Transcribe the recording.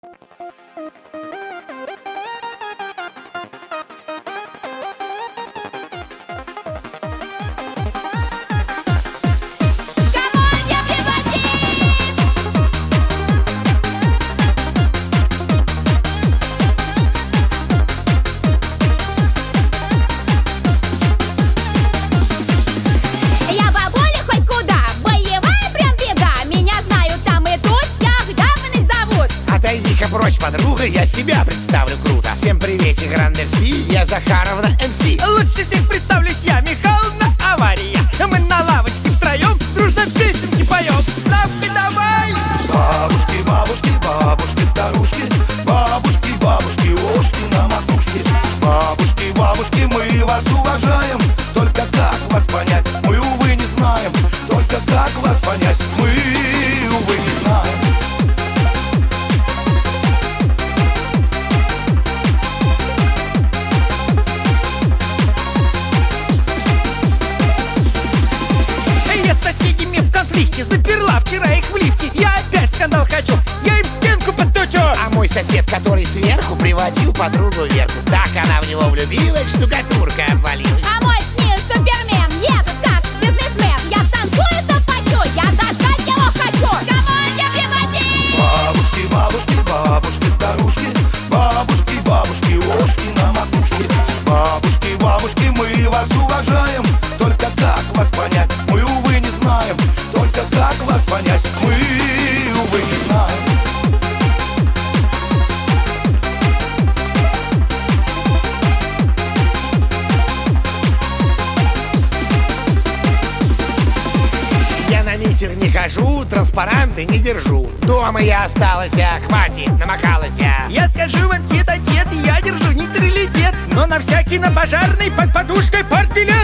Отойди-ка прочь, подруга, я себя представлю круто. Всем приветик, Гранд-МС, я Захаровна МС. Лучше всех представлюсь я, Михайловна Авария. Мы на лавочке втроем дружно песенки поем. Ставки давай! Бабушки, бабушки, бабушки, старушки, бабушки, бабушки, ушки на макушке. Бабушки, бабушки, мы вас уважаем. Только как вас понять, мы, увы, не знаем. Только как вас понять, мы, увы, не знаем. Заперла вчера их в лифте. Я опять скандал хочу, я им в стенку постучу. А мой сосед, который сверху, приводил подругу вверху. Так она в него влюбилась, штукатурка обвалилась. А мой с ней супермен едет как бизнесмен. Я танцую, то пою, я достать его хочу. Камон, я приводи! Бабушки, бабушки, бабушки, старушки, бабушки, бабушки, ушки на макушке. Бабушки, бабушки, мы вас уважаем. Только как вас понять, мы, увы, не знаем. Только как вас понять, мы, увы, не знаем. Я на митинг не хожу, транспаранты не держу. Дома я осталась, хватит, намахалась я. Я скажу вам тет-а-тет, я держу нейтралитет. Но на всякий на пожарный под подушкой партбилет.